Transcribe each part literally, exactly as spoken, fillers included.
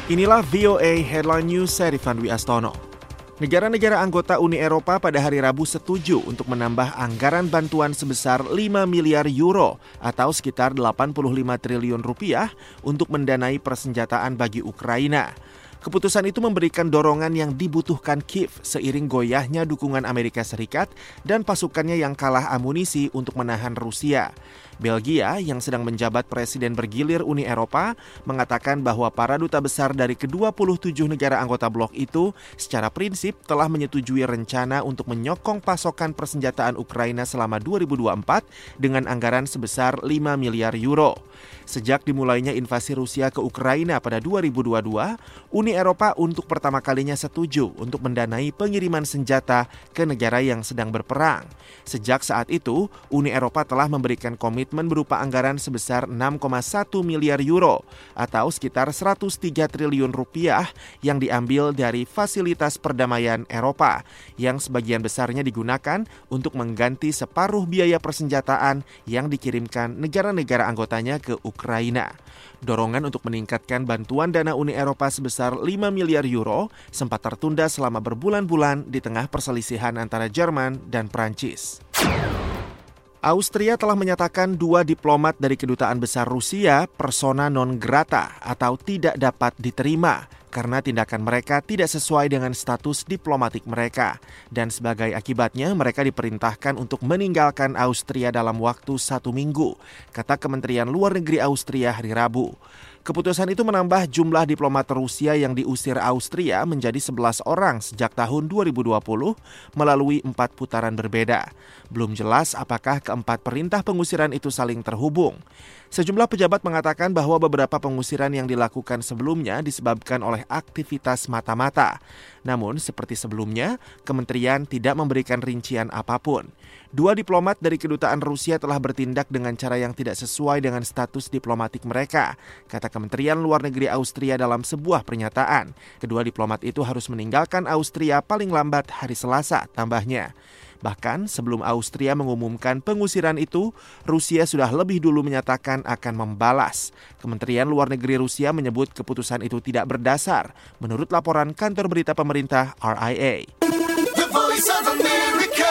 Inilah V O A Headline News saya Rifan Dwi Astono. Negara-negara anggota Uni Eropa pada hari Rabu setuju untuk menambah anggaran bantuan sebesar lima miliar euro atau sekitar delapan puluh lima triliun rupiah untuk mendanai persenjataan bagi Ukraina. Keputusan itu memberikan dorongan yang dibutuhkan Kiev seiring goyahnya dukungan Amerika Serikat dan pasukannya yang kalah amunisi untuk menahan Rusia. Belgia yang sedang menjabat presiden bergilir Uni Eropa mengatakan bahwa para duta besar dari kedua puluh tujuh negara anggota blok itu secara prinsip telah menyetujui rencana untuk menyokong pasokan persenjataan Ukraina selama dua ribu dua puluh empat dengan anggaran sebesar lima miliar euro. Sejak dimulainya invasi Rusia ke Ukraina pada dua ribu dua puluh dua, Uni Eropa untuk pertama kalinya setuju untuk mendanai pengiriman senjata ke negara yang sedang berperang. Sejak saat itu, Uni Eropa telah memberikan komitmen berupa anggaran sebesar enam koma satu miliar euro atau sekitar seratus tiga triliun rupiah yang diambil dari fasilitas perdamaian Eropa yang sebagian besarnya digunakan untuk mengganti separuh biaya persenjataan yang dikirimkan negara-negara anggotanya ke Ukraina. Dorongan untuk meningkatkan bantuan dana Uni Eropa sebesar lima miliar euro sempat tertunda selama berbulan-bulan di tengah perselisihan antara Jerman dan Prancis. Austria telah menyatakan dua diplomat dari kedutaan besar Rusia persona non grata atau tidak dapat diterima karena tindakan mereka tidak sesuai dengan status diplomatik mereka. Dan sebagai akibatnya mereka diperintahkan untuk meninggalkan Austria dalam waktu satu minggu, kata Kementerian Luar Negeri Austria hari Rabu. Keputusan itu menambah jumlah diplomat Rusia yang diusir Austria menjadi sebelas orang sejak tahun dua ribu dua puluh melalui empat putaran berbeda. Belum jelas apakah keempat perintah pengusiran itu saling terhubung. Sejumlah pejabat mengatakan bahwa beberapa pengusiran yang dilakukan sebelumnya disebabkan oleh aktivitas mata-mata. Namun seperti sebelumnya, kementerian tidak memberikan rincian apapun. Dua diplomat dari kedutaan Rusia telah bertindak dengan cara yang tidak sesuai dengan status diplomatik mereka, kata Kementerian Luar Negeri Austria dalam sebuah pernyataan. Kedua diplomat itu harus meninggalkan Austria paling lambat hari Selasa, tambahnya. Bahkan sebelum Austria mengumumkan pengusiran itu, Rusia sudah lebih dulu menyatakan akan membalas. Kementerian Luar Negeri Rusia menyebut keputusan itu tidak berdasar, menurut laporan kantor berita pemerintah R I A. The Voice of America,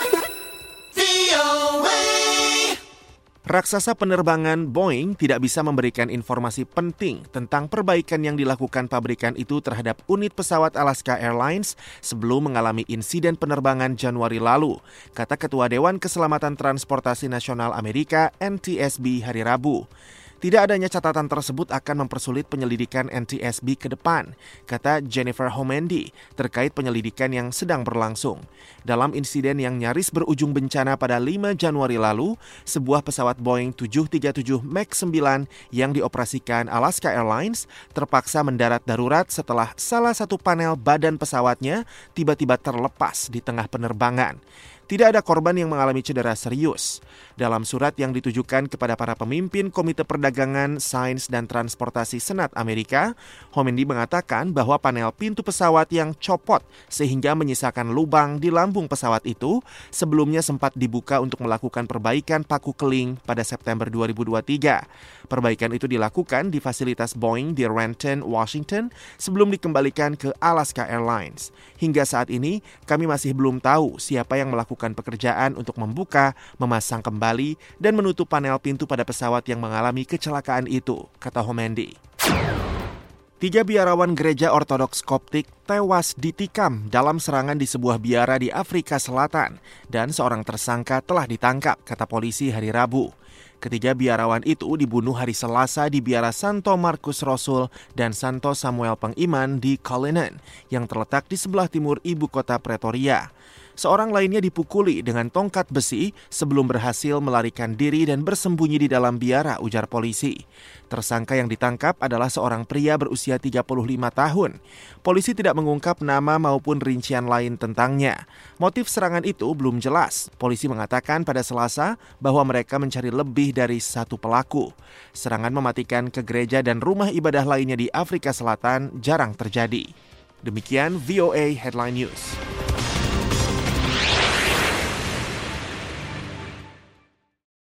V O A. Raksasa penerbangan Boeing tidak bisa memberikan informasi penting tentang perbaikan yang dilakukan pabrikan itu terhadap unit pesawat Alaska Airlines sebelum mengalami insiden penerbangan Januari lalu, kata Ketua Dewan Keselamatan Transportasi Nasional Amerika N T S B hari Rabu. Tidak adanya catatan tersebut akan mempersulit penyelidikan N T S B ke depan, kata Jennifer Homendy terkait penyelidikan yang sedang berlangsung. Dalam insiden yang nyaris berujung bencana pada lima Januari lalu, sebuah pesawat Boeing tujuh tiga tujuh Max sembilan yang dioperasikan Alaska Airlines terpaksa mendarat darurat setelah salah satu panel badan pesawatnya tiba-tiba terlepas di tengah penerbangan. Tidak ada korban yang mengalami cedera serius. Dalam surat yang ditujukan kepada para pemimpin Komite Perdagangan, Sains, dan Transportasi Senat Amerika, Homendy mengatakan bahwa panel pintu pesawat yang copot sehingga menyisakan lubang di lambung pesawat itu sebelumnya sempat dibuka untuk melakukan perbaikan paku keling pada September dua ribu dua puluh tiga. Perbaikan itu dilakukan di fasilitas Boeing di Renton, Washington sebelum dikembalikan ke Alaska Airlines. Hingga saat ini, kami masih belum tahu siapa yang melakukan pekerjaan untuk membuka, memasang kembali, dan menutup panel pintu pada pesawat yang mengalami kecelakaan itu, kata Homendy. Tiga biarawan gereja Ortodoks Koptik tewas ditikam dalam serangan di sebuah biara di Afrika Selatan dan seorang tersangka telah ditangkap, kata polisi hari Rabu. Ketiga biarawan itu dibunuh hari Selasa di biara Santo Markus Rasul dan Santo Samuel Pengiman di Cullinan yang terletak di sebelah timur ibu kota Pretoria. Seorang lainnya dipukuli dengan tongkat besi sebelum berhasil melarikan diri dan bersembunyi di dalam biara, ujar polisi. Tersangka yang ditangkap adalah seorang pria berusia tiga puluh lima tahun. Polisi tidak mengungkap nama maupun rincian lain tentangnya. Motif serangan itu belum jelas. Polisi mengatakan pada Selasa bahwa mereka mencari lebih dari satu pelaku. Serangan mematikan ke gereja dan rumah ibadah lainnya di Afrika Selatan jarang terjadi. Demikian V O A Headline News.